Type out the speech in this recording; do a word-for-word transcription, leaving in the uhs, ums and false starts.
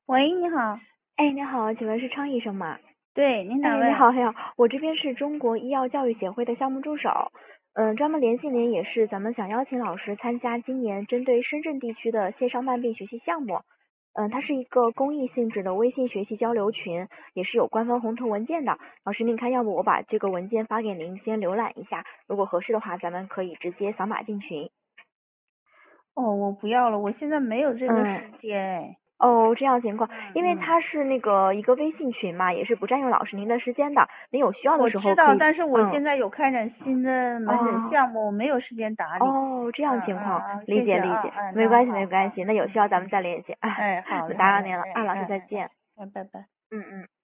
喂，你好。 哎，你好，请问是昌医生吗？ 对，你哪哎，你位？ 好，你好，我这边是中国医药教育协会的项目助手，嗯，专门联系您也是咱们想邀请老师参加今年针对深圳地区的线上慢病学习项目，嗯，它是一个公益性质的微信学习交流群，也是有官方红头文件的。老师，您看，要不我把这个文件发给您，先浏览一下，如果合适的话，咱们可以直接扫码进群。 哦，我不要了，我现在没有这个嗯。 时间哎。 哦，这样情况，因为嗯嗯， 它是那个一个微信群嘛，也是不占用老师您的时间的。您有需要的我知道， 时候可以， 但是我嗯， 现在有开展新的门诊哦项目，我没有时间打理。 哦，这嗯样情况， 嗯嗯， 理谢谢啊， 解理解， 嗯，那没关系没好好， 关系，那有需要咱们再联系。哎， 哎，好嘞好嘞， 打扰您了， 哎啊，老师嗯嗯嗯， 再见。 哎，拜拜。 嗯嗯。